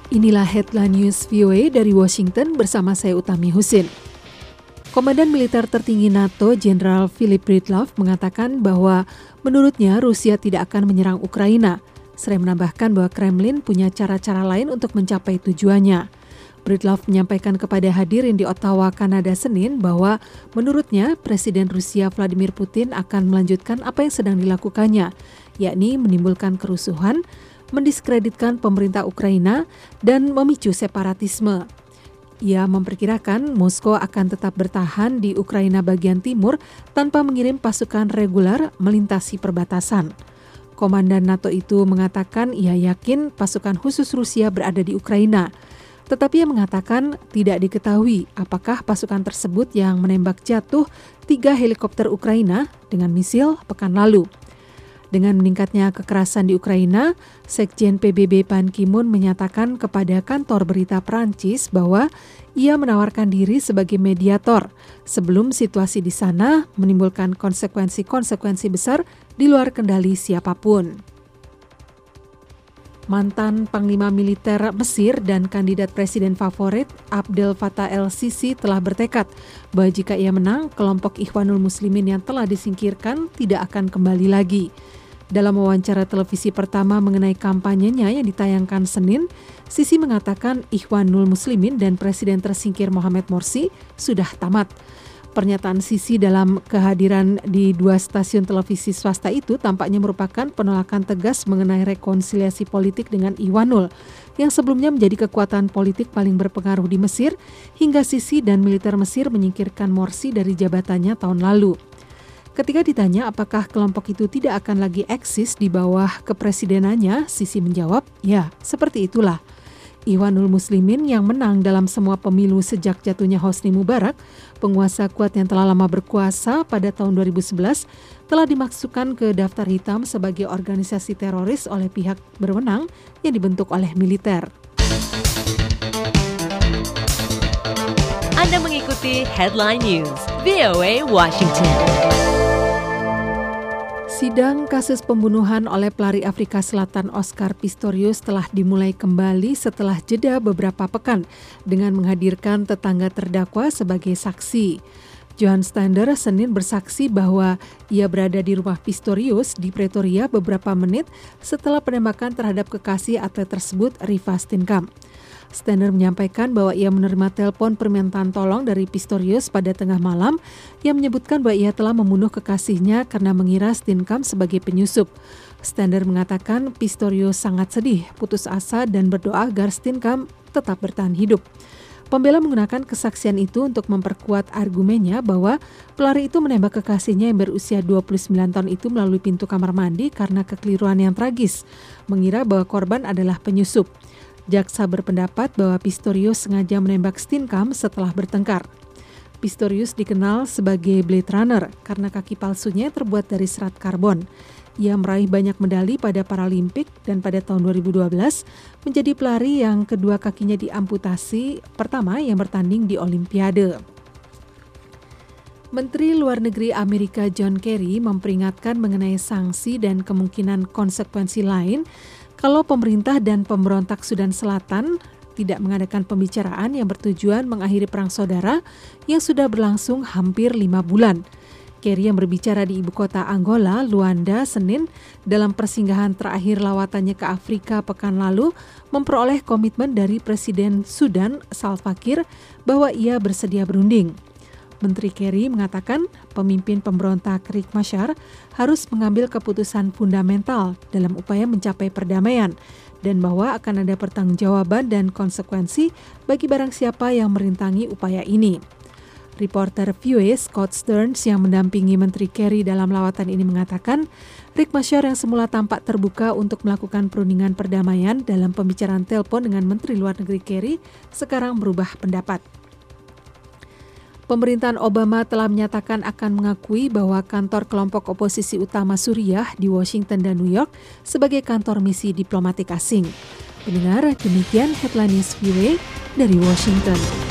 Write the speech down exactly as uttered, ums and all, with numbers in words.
Inilah headline news V O A dari Washington bersama saya Utami Husin. Komandan militer tertinggi NATO, Jenderal Philip Breedlove, mengatakan bahwa menurutnya Rusia tidak akan menyerang Ukraina. Seraya menambahkan bahwa Kremlin punya cara-cara lain untuk mencapai tujuannya. Breedlove menyampaikan kepada hadirin di Ottawa, Kanada, Senin bahwa menurutnya Presiden Rusia Vladimir Putin akan melanjutkan apa yang sedang dilakukannya, yakni menimbulkan kerusuhan, mendiskreditkan pemerintah Ukraina, dan memicu separatisme. Ia memperkirakan Moskow akan tetap bertahan di Ukraina bagian timur tanpa mengirim pasukan reguler melintasi perbatasan. Komandan NATO itu mengatakan ia yakin pasukan khusus Rusia berada di Ukraina, tetapi ia mengatakan tidak diketahui apakah pasukan tersebut yang menembak jatuh tiga helikopter Ukraina dengan misil pekan lalu. Dengan meningkatnya kekerasan di Ukraina, Sekjen P B B Ban Ki-moon menyatakan kepada kantor berita Prancis bahwa ia menawarkan diri sebagai mediator sebelum situasi di sana menimbulkan konsekuensi-konsekuensi besar di luar kendali siapapun. Mantan Panglima Militer Mesir dan kandidat presiden favorit Abdel Fattah el-Sisi telah bertekad bahwa jika ia menang, kelompok Ikhwanul Muslimin yang telah disingkirkan tidak akan kembali lagi. Dalam wawancara televisi pertama mengenai kampanyenya yang ditayangkan Senin, Sisi mengatakan Ikhwanul Muslimin dan Presiden tersingkir Mohamed Morsi sudah tamat. Pernyataan Sisi dalam kehadiran di dua stasiun televisi swasta itu tampaknya merupakan penolakan tegas mengenai rekonsiliasi politik dengan Ikhwanul, yang sebelumnya menjadi kekuatan politik paling berpengaruh di Mesir, hingga Sisi dan militer Mesir menyingkirkan Morsi dari jabatannya tahun lalu. Ketika ditanya apakah kelompok itu tidak akan lagi eksis di bawah kepresidenannya, Sisi menjawab, ya, seperti itulah. Ikhwanul Muslimin yang menang dalam semua pemilu sejak jatuhnya Hosni Mubarak, penguasa kuat yang telah lama berkuasa pada tahun dua ribu sebelas, telah dimasukkan ke daftar hitam sebagai organisasi teroris oleh pihak berwenang yang dibentuk oleh militer. Anda mengikuti Headline News V O A Washington. Sidang kasus pembunuhan oleh pelari Afrika Selatan Oscar Pistorius telah dimulai kembali setelah jeda beberapa pekan dengan menghadirkan tetangga terdakwa sebagai saksi. Johan Stander Senin bersaksi bahwa ia berada di rumah Pistorius di Pretoria beberapa menit setelah penembakan terhadap kekasih atlet tersebut, Reeva Steenkamp. Stander menyampaikan bahwa ia menerima telepon permintaan tolong dari Pistorius pada tengah malam yang menyebutkan bahwa ia telah membunuh kekasihnya karena mengira Steenkamp sebagai penyusup. Stander mengatakan Pistorius sangat sedih, putus asa dan berdoa agar Steenkamp tetap bertahan hidup. Pembela menggunakan kesaksian itu untuk memperkuat argumennya bahwa pelari itu menembak kekasihnya yang berusia dua puluh sembilan tahun itu melalui pintu kamar mandi karena kekeliruan yang tragis, mengira bahwa korban adalah penyusup. Jaksa berpendapat bahwa Pistorius sengaja menembak Steenkamp setelah bertengkar. Pistorius dikenal sebagai Blade Runner karena kaki palsunya terbuat dari serat karbon. Ia meraih banyak medali pada Paralimpik dan pada tahun dua ribu dua belas menjadi pelari yang kedua kakinya diamputasi pertama yang bertanding di Olimpiade. Menteri Luar Negeri Amerika John Kerry memperingatkan mengenai sanksi dan kemungkinan konsekuensi lain kalau pemerintah dan pemberontak Sudan Selatan tidak mengadakan pembicaraan yang bertujuan mengakhiri perang saudara yang sudah berlangsung hampir lima bulan. Kerry yang berbicara di ibu kota Angola, Luanda, Senin, dalam persinggahan terakhir lawatannya ke Afrika pekan lalu, memperoleh komitmen dari Presiden Sudan, Salva Kiir, bahwa ia bersedia berunding. Menteri Kerry mengatakan pemimpin pemberontak Riek Machar harus mengambil keputusan fundamental dalam upaya mencapai perdamaian dan bahwa akan ada pertanggungjawaban dan konsekuensi bagi barang siapa yang merintangi upaya ini. Reporter V O A Scott Stearns yang mendampingi Menteri Kerry dalam lawatan ini mengatakan Riek Machar yang semula tampak terbuka untuk melakukan perundingan perdamaian dalam pembicaraan telepon dengan Menteri Luar Negeri Kerry sekarang berubah pendapat. Pemerintahan Obama telah menyatakan akan mengakui bahwa kantor kelompok oposisi utama Suriah di Washington dan New York sebagai kantor misi diplomatik asing. Pendengar, demikian Headline News V O A dari Washington.